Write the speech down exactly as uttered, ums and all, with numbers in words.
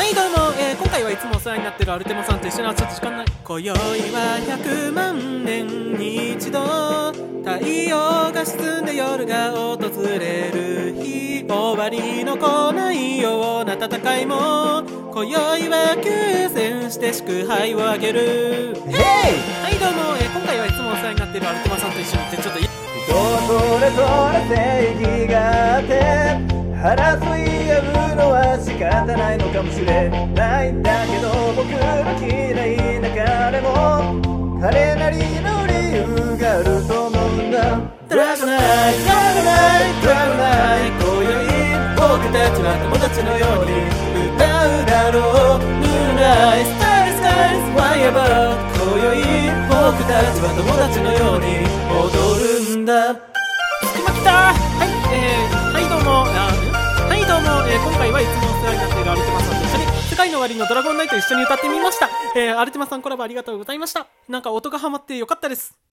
はいどうも、えー、今回はいつもお世話になってるアルテマさんと一緒にちょっと時間ない。今宵はひゃくまんねんに一度太陽が沈んで夜が訪れる日、終わりの来ないような戦いも今宵は休戦して祝杯をあげる。はいどうも、えー、今回はいつもお世話になってるアルテマさんと一緒にってちょっと人それぞれ正義があって争い合うのは仕方ないのかもしれないんだけど、僕の嫌いな彼も彼なりの理由があると思うんだ。 ドラゴナイドラゴナイドラゴナイ今宵僕たちは友達のように歌うだろう。ムーンライスタイルスカイスファイアバー今宵僕たちは友達のように踊るんだ。今来た。はい、えー、はいどうもあはいどうも、えー、今回はいつもお世話になっているアルテマさんと一緒に世界の終わりのドラゴンナイト一緒に歌ってみました。えー、アルテマさんコラボありがとうございました。なんか音がハマってよかったです。